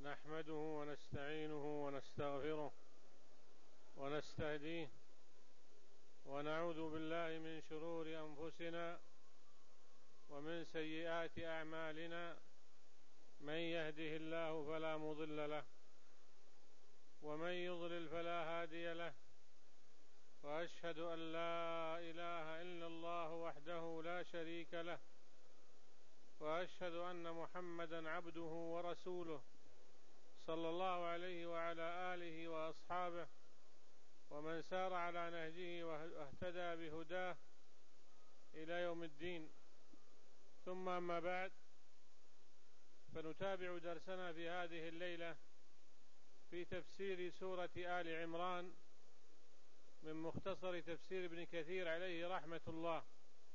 نحمده ونستعينه ونستغفره ونستهديه ونعوذ بالله من شرور أنفسنا ومن سيئات أعمالنا. من يهده الله فلا مضل له ومن يضلل فلا هادي له، وأشهد أن لا إله إلا الله وحده لا شريك له، وأشهد أن محمدا عبده ورسوله صلى الله عليه وعلى آله وأصحابه ومن سار على نهجه واهتدى بهداه إلى يوم الدين. ثم أما بعد، فنتابع درسنا في هذه الليلة في تفسير سورة آل عمران من مختصر تفسير ابن كثير عليه رحمة الله.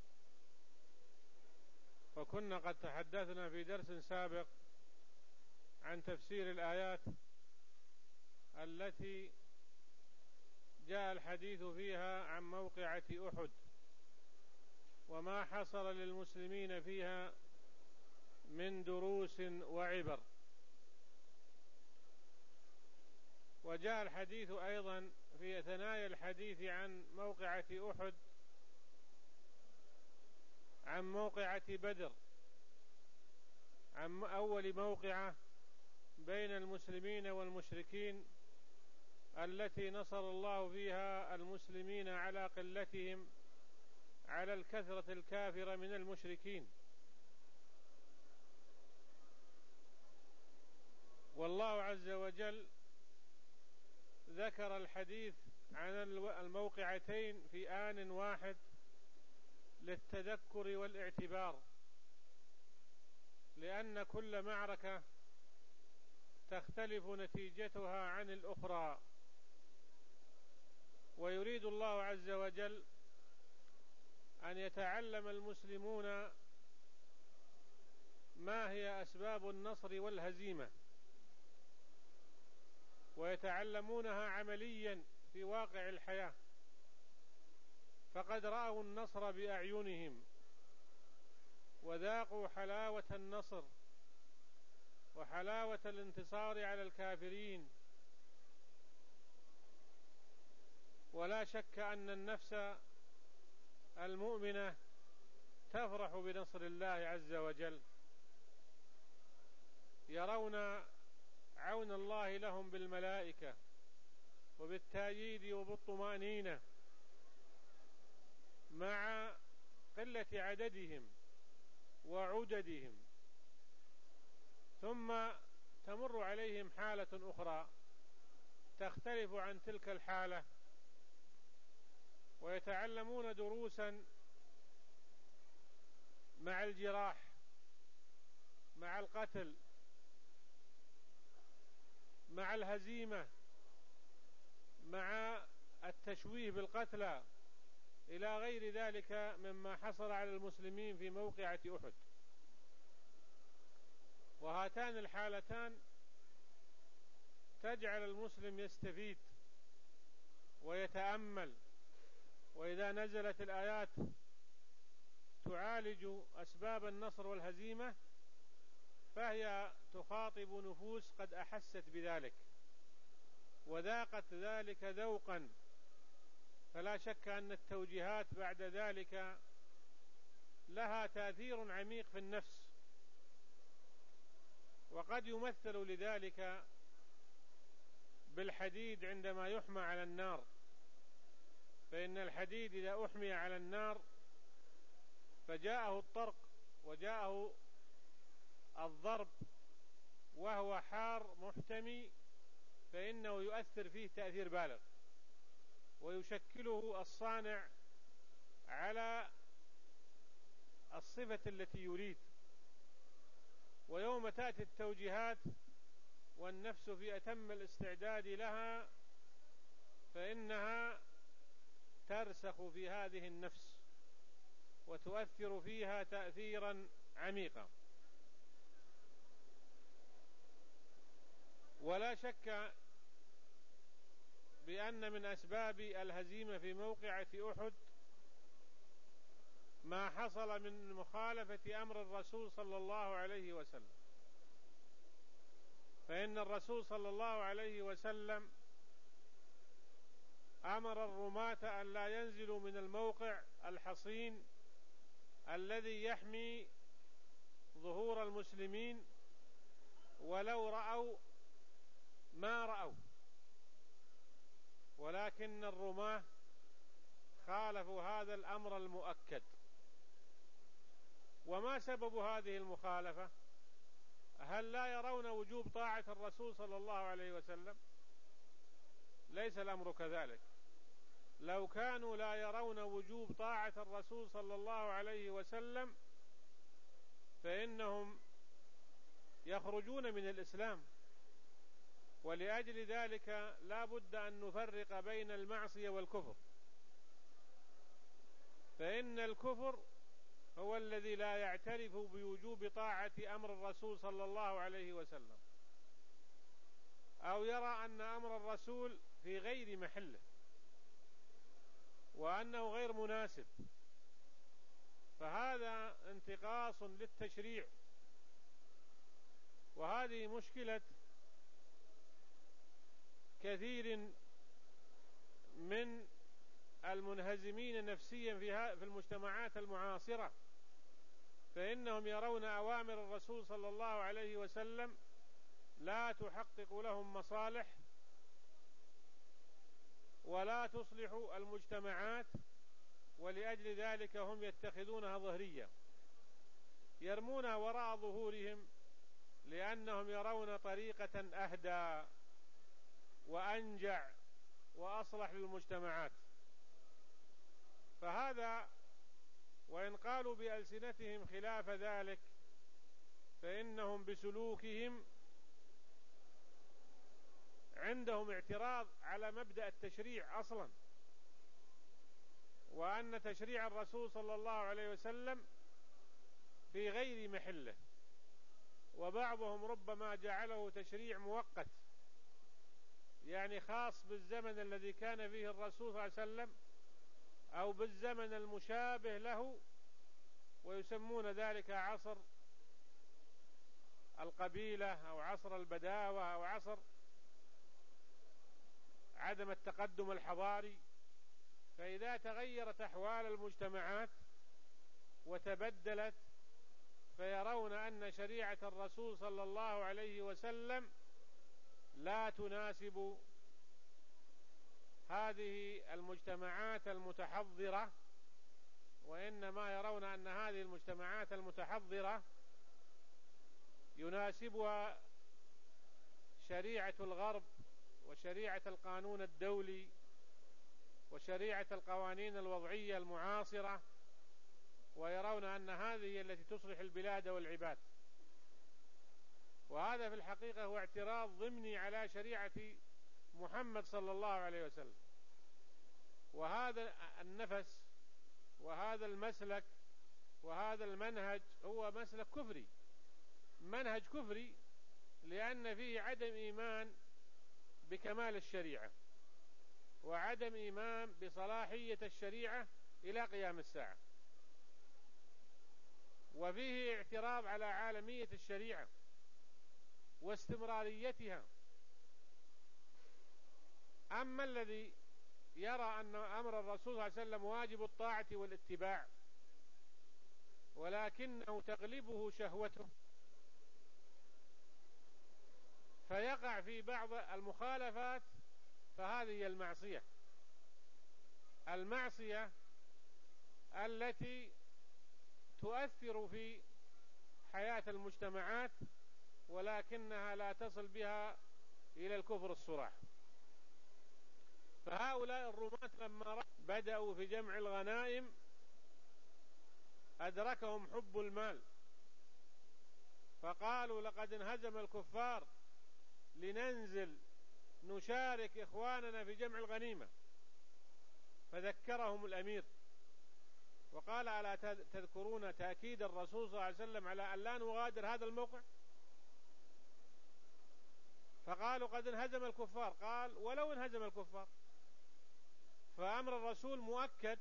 وكنا قد تحدثنا في درس سابق عن تفسير الآيات التي جاء الحديث فيها عن موقعة أحد وما حصل للمسلمين فيها من دروس وعبر. وجاء الحديث أيضا في ثنايا الحديث عن موقعة أحد عن موقعة بدر، عن أول موقعة بين المسلمين والمشركين التي نصر الله فيها المسلمين على قلتهم على الكثرة الكافرة من المشركين. والله عز وجل ذكر الحديث عن الموقعتين في آن واحد للتذكر والاعتبار، لأن كل معركة تختلف نتيجتها عن الأخرى، ويريد الله عز وجل أن يتعلم المسلمون ما هي أسباب النصر والهزيمة، ويتعلمونها عمليا في واقع الحياة، فقد رأوا النصر بأعينهم وذاقوا حلاوة النصر وحلاوة الانتصار على الكافرين. ولا شك أن النفس المؤمنة تفرح بنصر الله عز وجل، يرون عون الله لهم بالملائكة وبالتأييد وبالطمأنينة مع قلة عددهم وعددهم. ثم تمر عليهم حالة أخرى تختلف عن تلك الحالة، ويتعلمون دروسا مع الجراح، مع القتل، مع الهزيمة، مع التشويه بالقتلى، إلى غير ذلك مما حصل على المسلمين في موقعة أحد. وهاتان الحالتان تجعل المسلم يستفيد ويتأمل، وإذا نزلت الآيات تعالج أسباب النصر والهزيمة فهي تخاطب نفوس قد أحست بذلك وذاقت ذلك ذوقا، فلا شك أن التوجيهات بعد ذلك لها تأثير عميق في النفس. وقد يمثل لذلك بالحديد عندما يحمى على النار، فإن الحديد إذا أحمي على النار فجاءه الطرق وجاءه الضرب وهو حار محتمي، فإنه يؤثر فيه تأثير بالغ ويشكله الصانع على الصفة التي يريد. ويوم تأتي التوجيهات والنفس في أتم الاستعداد لها فإنها ترسخ في هذه النفس وتؤثر فيها تأثيرا عميقا. ولا شك بأن من أسباب الهزيمة في موقعة أحد ما حصل من مخالفة أمر الرسول صلى الله عليه وسلم، فإن الرسول صلى الله عليه وسلم أمر الرماة أن لا ينزلوا من الموقع الحصين الذي يحمي ظهور المسلمين ولو رأوا ما رأوا، ولكن الرماة خالفوا هذا الأمر المؤكد. وما سبب هذه المخالفة؟ هل لا يرون وجوب طاعة الرسول صلى الله عليه وسلم؟ ليس الأمر كذلك. لو كانوا لا يرون وجوب طاعة الرسول صلى الله عليه وسلم فإنهم يخرجون من الإسلام، ولأجل ذلك لا بد أن نفرق بين المعصية والكفر، فإن الكفر هو الذي لا يعترف بوجوب طاعة أمر الرسول صلى الله عليه وسلم، أو يرى أن أمر الرسول في غير محله وأنه غير مناسب، فهذا انتقاص للتشريع. وهذه مشكلة كثير من المنهزمين نفسيا في المجتمعات المعاصرة، فإنهم يرون أوامر الرسول صلى الله عليه وسلم لا تحقق لهم مصالح ولا تصلح المجتمعات، ولأجل ذلك هم يتخذونها ظهرية، يرمونها وراء ظهورهم، لأنهم يرون طريقة أهدى وأنجع وأصلح للمجتمعات. فهذا وإن قالوا بألسنتهم خلاف ذلك، فإنهم بسلوكهم عندهم اعتراض على مبدأ التشريع أصلا، وأن تشريع الرسول صلى الله عليه وسلم في غير محله، وبعضهم ربما جعله تشريع مؤقت، يعني خاص بالزمن الذي كان فيه الرسول صلى الله عليه وسلم أو بالزمن المشابه له، ويسمون ذلك عصر القبيلة أو عصر البداوة أو عصر عدم التقدم الحضاري. فإذا تغيرت أحوال المجتمعات وتبدلت، فيرون أن شريعة الرسول صلى الله عليه وسلم لا تناسب هذه المجتمعات المتحضرة، وإنما يرون أن هذه المجتمعات المتحضرة يناسبها شريعة الغرب وشريعة القانون الدولي وشريعة القوانين الوضعية المعاصرة، ويرون أن هذه التي تصلح البلاد والعباد. وهذا في الحقيقة هو اعتراض ضمني على شريعة محمد صلى الله عليه وسلم. وهذا النفس وهذا المسلك وهذا المنهج هو مسلك كفري، منهج كفري، لأن فيه عدم إيمان بكمال الشريعة وعدم إيمان بصلاحية الشريعة إلى قيام الساعة، وفيه اعتراض على عالمية الشريعة واستمراريتها. أما الذي يرى أن أمر الرسول صلى الله عليه وسلم واجب الطاعة والاتباع، ولكنه تغلبه شهوته فيقع في بعض المخالفات، فهذه هي المعصية التي تؤثر في حياة المجتمعات، ولكنها لا تصل بها إلى الكفر الصراح. فهؤلاء الرماة لما بدأوا في جمع الغنائم أدركهم حب المال، فقالوا لقد انهزم الكفار، لننزل نشارك إخواننا في جمع الغنيمة. فذكرهم الأمير وقال: ألا تذكرون تأكيد الرسول صلى الله عليه وسلم على أن لا نغادر هذا الموقع؟ فقالوا: قد انهزم الكفار. قال: ولو انهزم الكفار فأمر الرسول مؤكد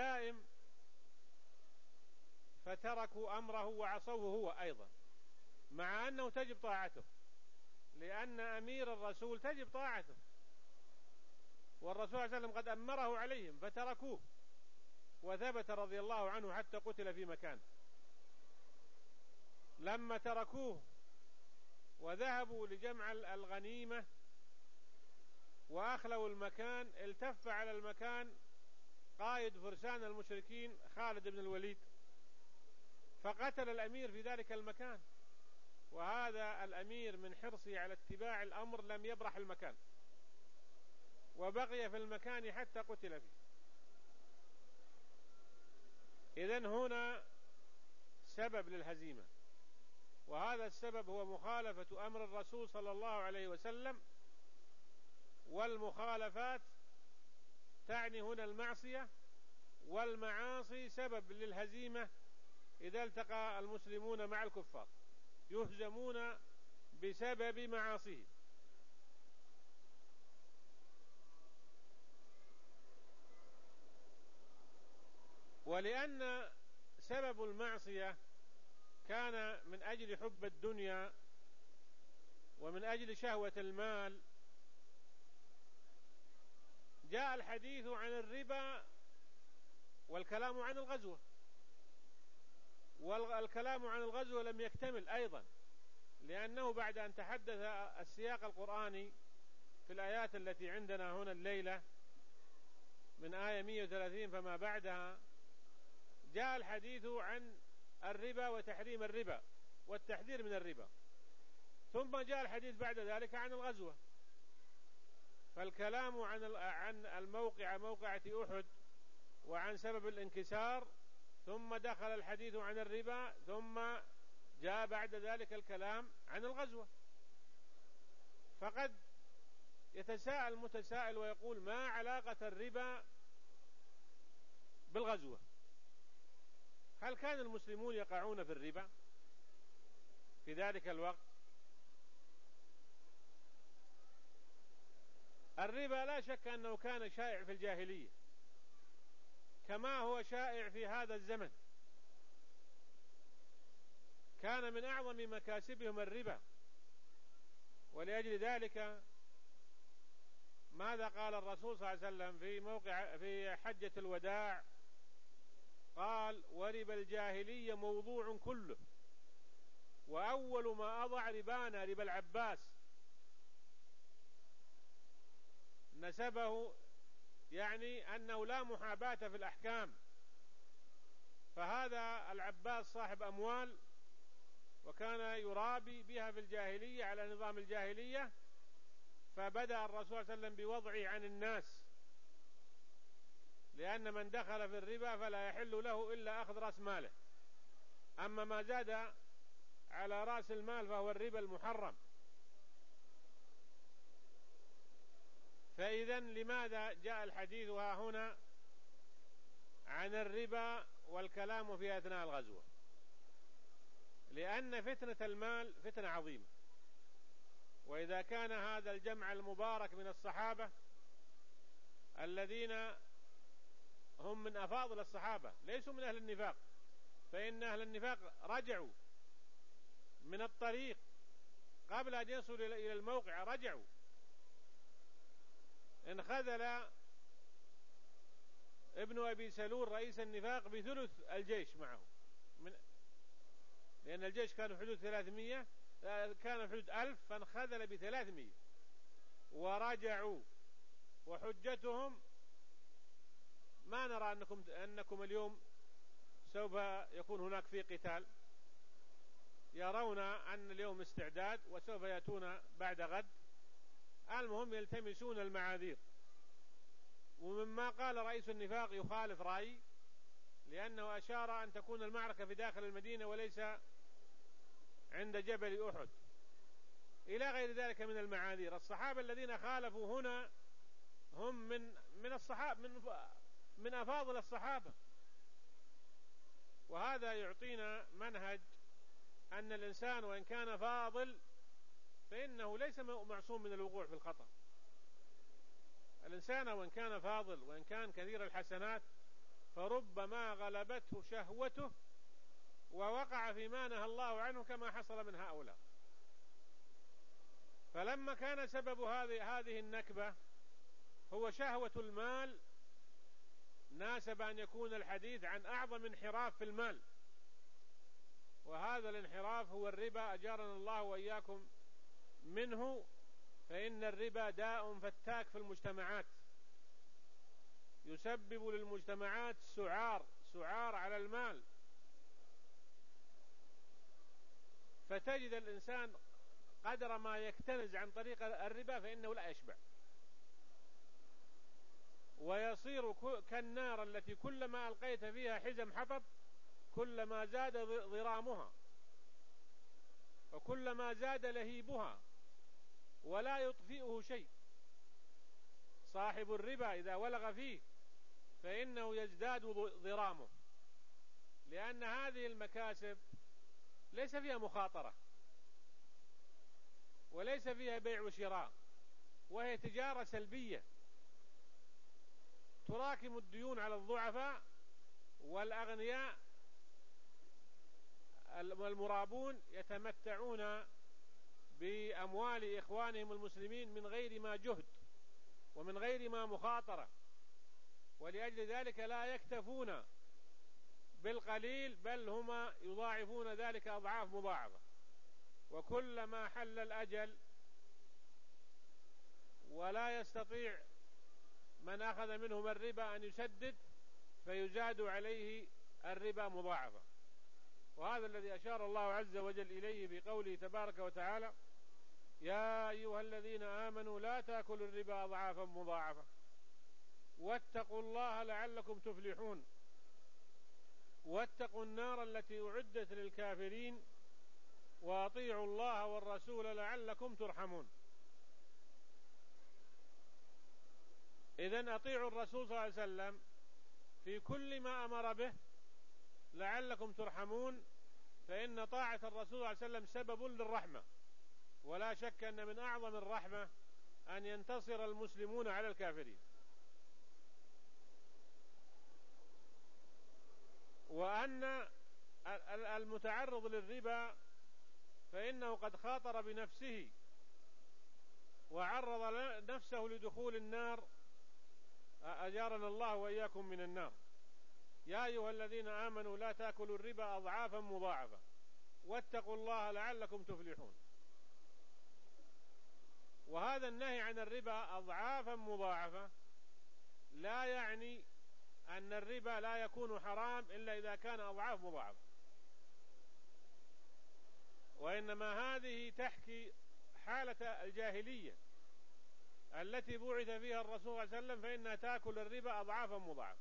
ودائم، فتركوا أمره وعصوه هو أيضا، مع أنه تجب طاعته، لأن أمير الرسول تجب طاعته، والرسول صلى الله عليه وسلم قد أمره عليهم فتركوه، وثبت رضي الله عنه حتى قتل في مكان. لما تركوه وذهبوا لجمع الغنيمة وأخلوا المكان، التف على المكان قائد فرسان المشركين خالد بن الوليد، فقتل الأمير في ذلك المكان، وهذا الأمير من حرصه على اتباع الأمر لم يبرح المكان، وبقي في المكان حتى قتل فيه. إذن هنا سبب للهزيمة، وهذا السبب هو مخالفة أمر الرسول صلى الله عليه وسلم، والمخالفات تعني هنا المعصية، والمعاصي سبب للهزيمة. إذا التقى المسلمون مع الكفار يهزمون بسبب معاصيهم. ولأن سبب المعصية كان من أجل حب الدنيا ومن أجل شهوة المال، جاء الحديث عن الربا والكلام عن الغزوة، والكلام عن الغزوة لم يكتمل أيضا، لأنه بعد أن تحدث السياق القرآني في الآيات التي عندنا هنا الليلة من آية 130 فما بعدها، جاء الحديث عن الربا وتحريم الربا والتحذير من الربا، ثم جاء الحديث بعد ذلك عن الغزوة. فالكلام عن الموقعة موقعة أحد وعن سبب الانكسار، ثم دخل الحديث عن الربا، ثم جاء بعد ذلك الكلام عن الغزوة. فقد يتساءل متسائل ويقول: ما علاقة الربا بالغزوة؟ هل كان المسلمون يقعون في الربا في ذلك الوقت؟ الربا لا شك أنه كان شائع في الجاهلية كما هو شائع في هذا الزمن، كان من أعظم مكاسبهم الربا. ولأجل ذلك ماذا قال الرسول صلى الله عليه وسلم في حجة الوداع؟ قال: وربا الجاهلية موضوع كله، وأول ما أضع ربانا ربا العباس. نسبه يعني أنه لا محاباة في الأحكام، فهذا العباس صاحب أموال وكان يرابي بها في الجاهلية على نظام الجاهلية، فبدأ الرسول صلى الله عليه وسلم بوضعه عن الناس، لأن من دخل في الربا فلا يحل له إلا أخذ رأس ماله، أما ما زاد على رأس المال فهو الربا المحرم. فإذا لماذا جاء الحديث ها هنا عن الربا والكلام في أثناء الغزوة؟ لأن فتنة المال فتنة عظيمة، وإذا كان هذا الجمع المبارك من الصحابة الذين هم من أفاضل الصحابة ليسوا من أهل النفاق، فإن أهل النفاق رجعوا من الطريق قبل أن يصلوا إلى الموقع، رجعوا، انخذل ابن أبي سلول رئيس النفاق بثلث الجيش معه، لأن الجيش كان حدود 300، كان حدود 1000، فانخذل ب300 ورجعوا. وحجتهم: ما نرى أنكم اليوم سوف يكون هناك في قتال، يرون أن اليوم استعداد وسوف يأتون بعد غد. المهم يلتمسون المعاذير. ومما قال رئيس النفاق يخالف رأي، لأنه أشار أن تكون المعركة في داخل المدينة وليس عند جبل أحد، إلى غير ذلك من المعاذير. الصحابة الذين خالفوا هنا هم من الصحابة، من أفاضل الصحابة، وهذا يعطينا منهج أن الإنسان وإن كان فاضل فإنه ليس معصوم من الوقوع في الخطأ. الإنسان وإن كان فاضل وإن كان كثير الحسنات فربما غلبته شهوته ووقع فيما نهى الله عنه كما حصل من هؤلاء. فلما كان سبب هذه النكبة هو شهوة المال، ناسب أن يكون الحديث عن أعظم انحراف في المال، وهذا الانحراف هو الربا، أجارنا الله وإياكم منه. فإن الربا داء فتاك في المجتمعات، يسبب للمجتمعات سعار على المال، فتجد الإنسان قدر ما يكتنز عن طريق الربا فإنه لا يشبع، ويصير كالنار التي كلما ألقيت فيها حزم حطب كلما زاد ضرامها وكلما زاد لهيبها ولا يطفئه شيء. صاحب الربا إذا ولغ فيه فإنه يزداد ضرامه، لأن هذه المكاسب ليس فيها مخاطرة وليس فيها بيع وشراء، وهي تجارة سلبية تراكم الديون على الضعفاء، والأغنياء والمرابون يتمتعون بأموال إخوانهم المسلمين من غير ما جهد ومن غير ما مخاطرة، ولأجل ذلك لا يكتفون بالقليل بل هما يضاعفون ذلك أضعاف مضاعفة. وكلما حل الأجل ولا يستطيع من أخذ منهم الربا أن يسدد فيزاد عليه الربا مضاعفة. وهذا الذي أشار الله عز وجل إليه في قوله تبارك وتعالى: يا أيها الذين آمنوا لا تأكلوا الربا أضعافا مضاعفة واتقوا الله لعلكم تفلحون واتقوا النار التي أعدت للكافرين وأطيعوا الله والرسول لعلكم ترحمون. إذن أطيعوا الرسول صلى الله عليه وسلم في كل ما أمر به لعلكم ترحمون، فإن طاعة الرسول صلى الله عليه وسلم سبب للرحمة، ولا شك أن من أعظم الرحمة أن ينتصر المسلمون على الكافرين. وأن المتعرض للربا فإنه قد خاطر بنفسه وعرض نفسه لدخول النار، أجارنا الله وإياكم من النار. يا أيها الذين آمنوا لا تأكلوا الربا أضعافا مضاعفة واتقوا الله لعلكم تفلحون. وهذا النهي عن الربا أضعافا مضاعفة لا يعني أن الربا لا يكون حرام إلا إذا كان أضعاف مضاعفة، وإنما هذه تحكي حالة الجاهلية التي بعث فيها الرسول صلى الله عليه وسلم، فإنها تأكل الربا أضعافا مضاعفة،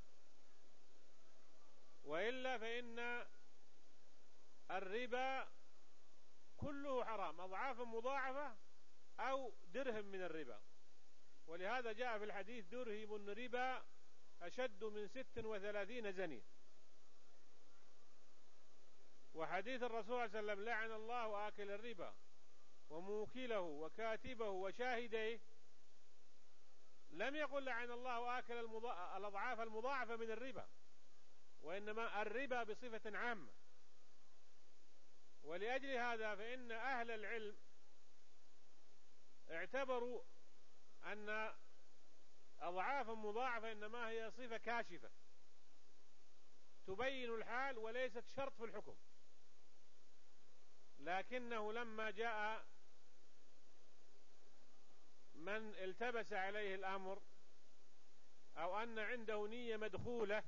وإلا فإن الربا كله حرام أضعافا مضاعفة أو درهم من الربا. ولهذا جاء في الحديث: درهم ربا أشد من 36 زنية. وحديث الرسول صلى الله عليه وسلم: لعن الله آكل الربا وموكله وكاتبه وشاهديه، لم يقل لعن الله آكل الأضعاف المضاعفة من الربا، وإنما الربا بصفة عامة. ولأجل هذا فإن أهل العلم اعتبروا أن أضعاف مضاعفة إنما هي صفة كاشفة تبين الحال وليست شرط في الحكم، لكنه لما جاء من التبس عليه الأمر أو أن عنده نية مدخولة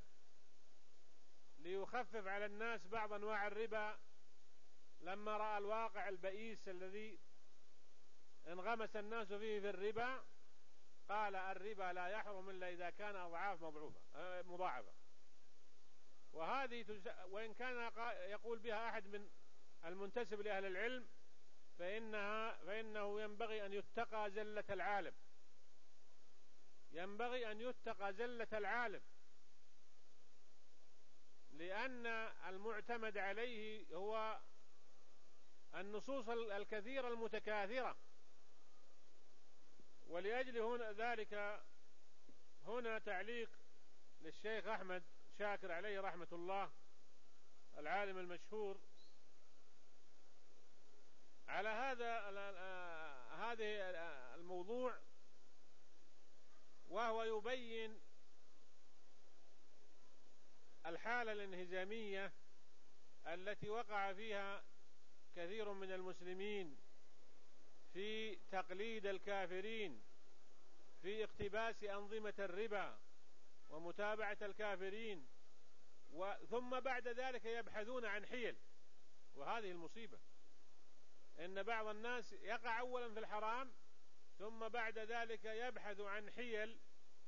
ليخفف على الناس بعض أنواع الربا، لما رأى الواقع البئيس الذي انغمس الناس فيه في الربا، قال: الربا لا يحرم إلا إذا كان أضعاف مضاعفة. وهذه وإن كان يقول بها أحد من المنتسب لأهل العلم فإنه ينبغي أن يتقى زلة العالم، ينبغي أن يتقى زلة العالم، لأن المعتمد عليه هو النصوص الكثيرة المتكاثرة. ولأجل ذلك هنا تعليق للشيخ أحمد شاكر عليه رحمة الله العالم المشهور على هذه الموضوع، وهو يبين الحالة الانهزامية التي وقع فيها كثير من المسلمين في تقليد الكافرين، في اقتباس أنظمة الربا ومتابعة الكافرين، ثم بعد ذلك يبحثون عن حيل. وهذه المصيبة، إن بعض الناس يقع أولا في الحرام ثم بعد ذلك يبحث عن حيل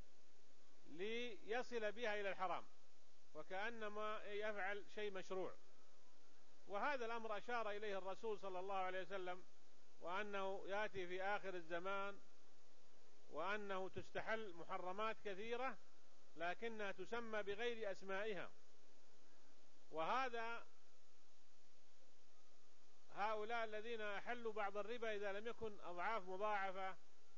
ليصل بها إلى الحرام، وكأنما يفعل شيء مشروع. وهذا الأمر أشار إليه الرسول صلى الله عليه وسلم، وأنه يأتي في آخر الزمان، وأنه تستحل محرمات كثيرة لكنها تسمى بغير أسمائها. وهذا هؤلاء الذين أحلوا بعض الربا إذا لم يكن أضعاف مضاعفة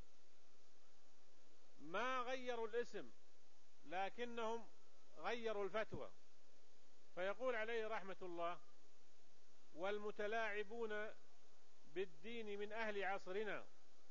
ما غيروا الاسم لكنهم غيروا الفتوى. فيقول عليه رحمة الله: والمتلاعبون بالدين من أهل عصرنا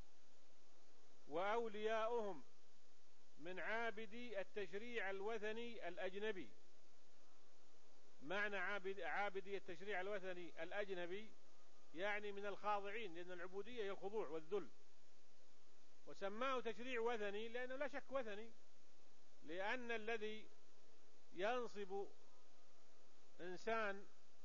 وأولياؤهم من عابدي التشريع الوثني الأجنبي. معنى عابدي التشريع الوثني الأجنبي يعني من الخاضعين، لأن العبودية هي الخضوع والذل. وسماه تشريع وثني لأنه لا شك وثني، لأن الذي ينصب إنسان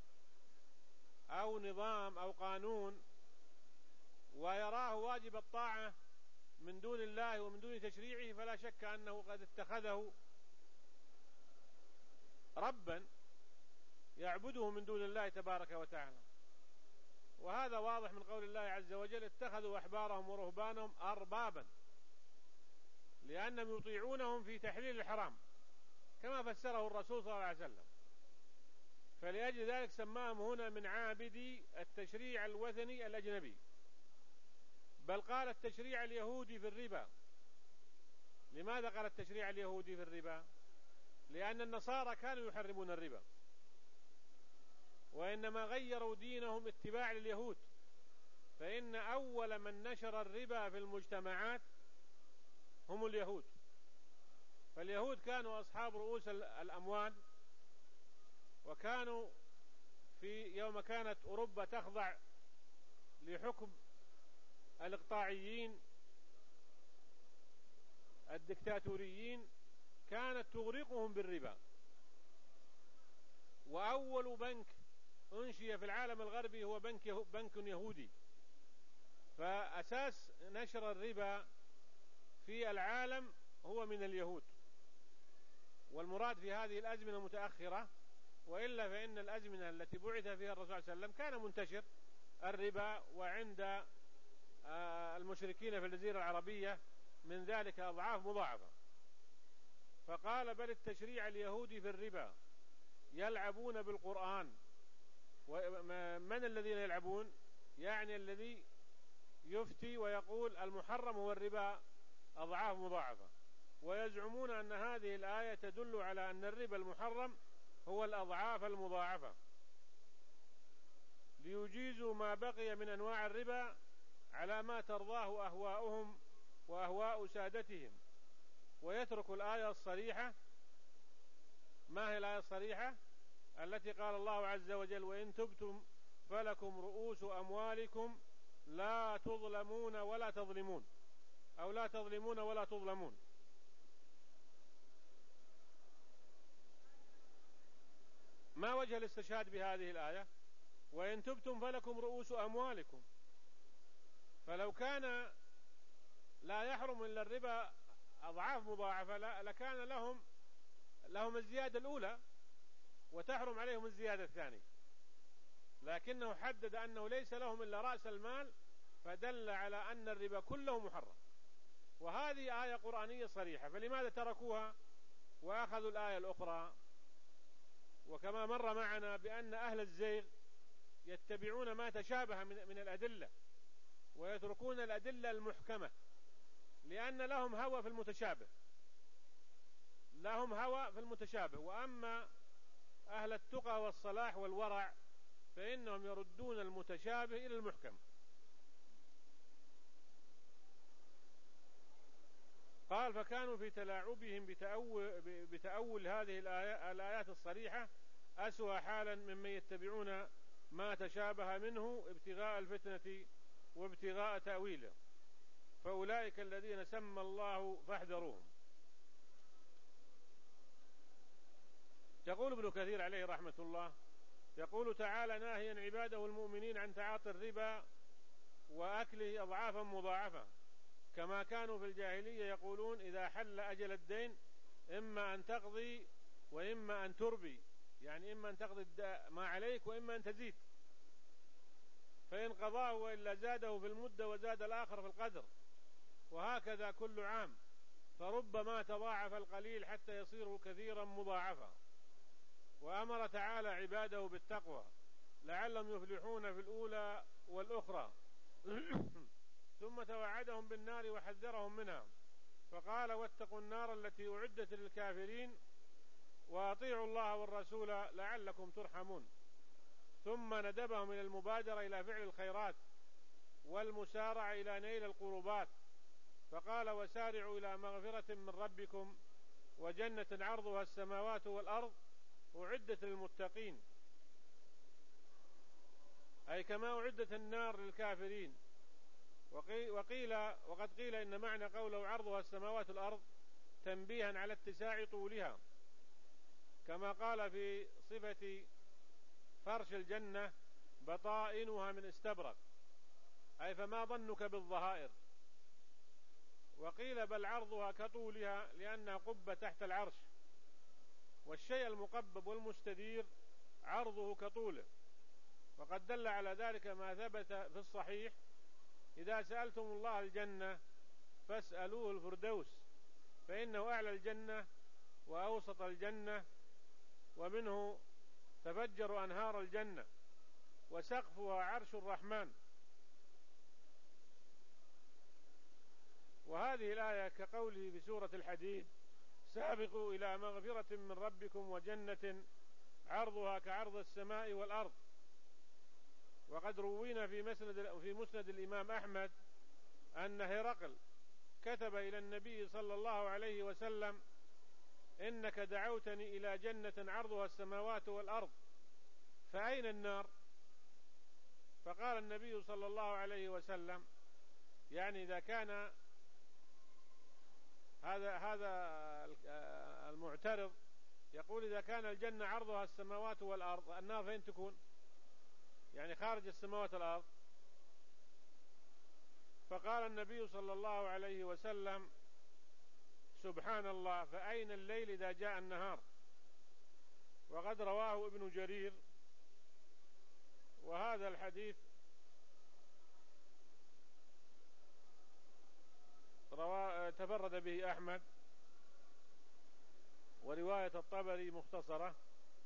أو نظام أو قانون ويراه واجب الطاعة من دون الله ومن دون تشريعه، فلا شك أنه قد اتخذه ربا يعبده من دون الله تبارك وتعالى. وهذا واضح من قول الله عز وجل: اتخذوا أحبارهم ورهبانهم أربابا، لأنهم يطيعونهم في تحليل الحرام كما فسره الرسول صلى الله عليه وسلم. فلأجل ذلك سماهم هنا من عابدي التشريع الوثني الأجنبي. بل قال التشريع اليهودي في الربا. لماذا قال التشريع اليهودي في الربا؟ لأن النصارى كانوا يحرمون الربا، وإنما غيروا دينهم اتباع لليهود. فإن أول من نشر الربا في المجتمعات هم اليهود. فاليهود كانوا أصحاب رؤوس الأموال، وكانوا في يوم كانت أوروبا تخضع لحكم الإقطاعيين الدكتاتوريين كانت تغرقهم بالربا. وأول بنك أنشئ في العالم الغربي هو بنك يهودي. فأساس نشر الربا في العالم هو من اليهود، والمراد في هذه الأزمنة متأخرة، وإلا فإن الأزمنة التي بعث فيها الرسول صلى الله عليه وسلم كان منتشر الربا، وعند المشركين في الجزيرة العربية من ذلك أضعاف مضاعفة. فقال: بل التشريع اليهودي في الربا يلعبون بالقرآن. ومن الذين يلعبون؟ يعني الذي يفتي ويقول المحرم هو الربا أضعاف مضاعفة، ويزعمون أن هذه الآية تدل على أن الربا المحرم هو الأضعاف المضاعفة، ليجيزوا ما بقي من أنواع الربا على ما ترضاه أهواؤهم وأهواء سادتهم، ويتركوا الآية الصريحة. ما هي الآية الصريحة؟ التي قال الله عز وجل: وإن تبتم فلكم رؤوس أموالكم لا تظلمون ولا تظلمون، أو لا تظلمون ولا تظلمون. ما وجه الاستشهاد بهذه الآية؟ وإن تبتم فلكم رؤوس أموالكم. فلو كان لا يحرم إلا الربا أضعاف مضاعفة لكان لهم الزيادة الأولى وتحرم عليهم الزيادة الثانية، لكنه حدد أنه ليس لهم إلا رأس المال، فدل على أن الربا كله محرم. وهذه آية قرآنية صريحة، فلماذا تركوها وأخذوا الآية الأخرى؟ وكما مر معنا بأن أهل الزيغ يتبعون ما تشابه من الأدلة ويتركون الأدلة المحكمة، لأن لهم هوى في المتشابه. وأما أهل التقى والصلاح والورع فإنهم يردون المتشابه إلى المحكم. قال فكانوا في تلاعبهم بتأول هذه الآيات الصريحة أسوأ حالا ممن يتبعون ما تشابه منه ابتغاء الفتنة وابتغاء تأويله، فأولئك الذين سمى الله فاحذروهم. يقول ابن كثير عليه رحمة الله، يقول تعالى ناهيا عباده المؤمنين عن تعاطي الربا وأكله أضعافا مضاعفة، كما كانوا في الجاهلية يقولون إذا حل أجل الدين إما أن تقضي وإما أن تربي، يعني إما أن تقضي ما عليك وإما أن تزيد، فإن قضاه وإلا زاده في المدة وزاد الآخر في القدر، وهكذا كل عام، فربما تضاعف القليل حتى يصير كثيرا مضاعفا. وأمر تعالى عباده بالتقوى لعلهم يفلحون في الأولى والأخرى ثم توعدهم بالنار وحذرهم منها، فقال واتقوا النار التي أعدت للكافرين وأطيعوا الله والرسول لعلكم ترحمون. ثم ندبهم إلى المبادرة إلى فعل الخيرات والمسارعة إلى نيل القربات، فقال وسارعوا إلى مغفرة من ربكم وجنة عرضها السماوات والأرض أعدت للمتقين، أي كما أعدت النار للكافرين. وقد قيل إن معنى قوله عرضها السماوات والأرض تنبيها على اتساع طولها، كما قال في صفة فرش الجنة بطائنها من استبرق، أي فما ظنك بالظهائر. وقيل بل عرضها كطولها لأنها قبة تحت العرش، والشيء المقبب والمستدير عرضه كطوله. وقد دل على ذلك ما ثبت في الصحيح إذا سألتم الله الجنة فاسألوه الفردوس، فإنه أعلى الجنة وأوسط الجنة ومنه تفجر أنهار الجنة وسقفها عرش الرحمن. وهذه الآية كقوله في سورة الحديد سابقوا إلى مغفرة من ربكم وجنة عرضها كعرض السماء والأرض. وقد روينا في مسند الإمام أحمد أن هرقل كتب إلى النبي صلى الله عليه وسلم إنك دعوتني إلى جنة عرضها السماوات والأرض فأين النار؟ فقال النبي صلى الله عليه وسلم، يعني إذا كان هذا المعترض يقول إذا كان الجنة عرضها السماوات والأرض النار فين تكون؟ يعني خارج السماوات والأرض. فقال النبي صلى الله عليه وسلم سبحان الله فأين الليل إذا جاء النهار؟ وقد رواه ابن جرير، وهذا الحديث تفرد به أحمد، ورواية الطبري مختصرة.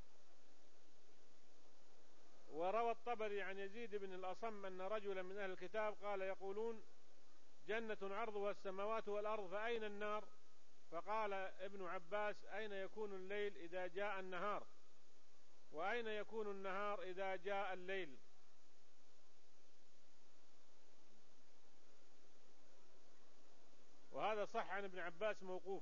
وروى الطبري عن يزيد بن الأصم أن رجلا من أهل الكتاب قال يقولون جنة عرضها السماوات والأرض فأين النار؟ فقال ابن عباس أين يكون الليل إذا جاء النهار، وأين يكون النهار إذا جاء الليل؟ وهذا صح عن ابن عباس موقوف.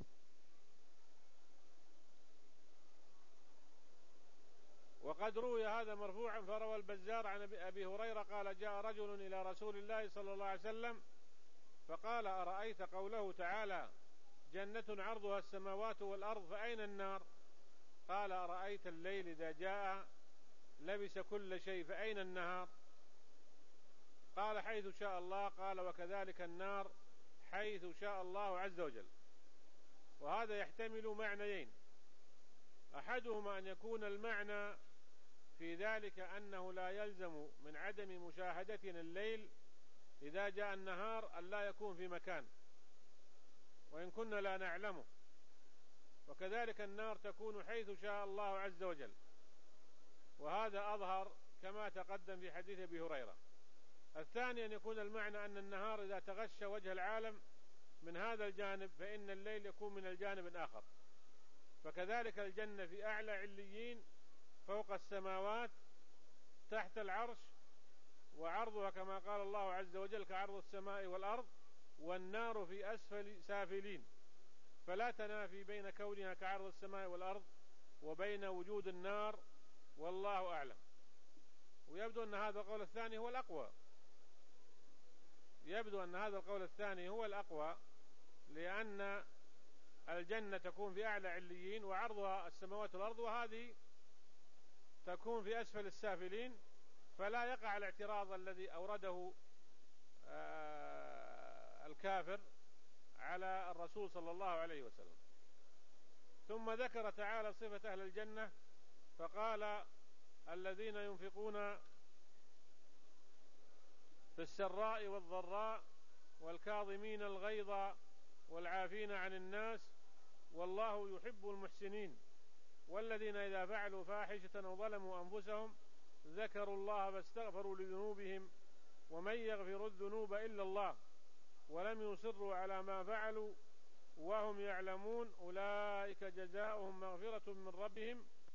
وقد روي هذا مرفوعا، فروى البزار عن أبي هريرة قال جاء رجل إلى رسول الله صلى الله عليه وسلم فقال أرأيت قوله تعالى جنة عرضها السماوات والأرض فأين النار؟ قال أرأيت الليل إذا جاء لبس كل شيء فأين النهار؟ قال حيث شاء الله. قال وكذلك النار حيث شاء الله عز وجل. وهذا يحتمل معنيين، أحدهما أن يكون المعنى في ذلك أنه لا يلزم من عدم مشاهدتنا الليل إذا جاء النهار أن لا يكون في مكان وإن كنا لا نعلمه، وكذلك النار تكون حيث شاء الله عز وجل، وهذا أظهر كما تقدم في حديث أبي هريرة. الثاني أن يكون المعنى أن النهار إذا تغشى وجه العالم من هذا الجانب فإن الليل يكون من الجانب الآخر، فكذلك الجنة في أعلى عليين فوق السماوات تحت العرش، وعرضها كما قال الله عز وجل كعرض السماء والأرض، والنار في أسفل سافلين، فلا تنافي بين كونها كعرض السماء والأرض وبين وجود النار، والله أعلم. ويبدو أن هذا القول الثاني هو الأقوى، يبدو أن هذا القول الثاني هو الأقوى، لأن الجنة تكون في أعلى عليين وعرضها السماوات والأرض، وهذه تكون في أسفل السافلين، فلا يقع الاعتراض الذي أورده الكافر على الرسول صلى الله عليه وسلم. ثم ذكر تعالى صفة أهل الجنة فقال: الذين ينفقون في السراء والضراء والكاظمين الغيظ والعافين عن الناس والله يحب المحسنين، والذين إذا فعلوا فاحشة أو ظلموا أنفسهم ذكروا الله فاستغفروا لذنوبهم ومن يغفر الذنوب إلا الله ولم يصروا على ما فعلوا وهم يعلمون أولئك جزاؤهم مغفرة من ربهم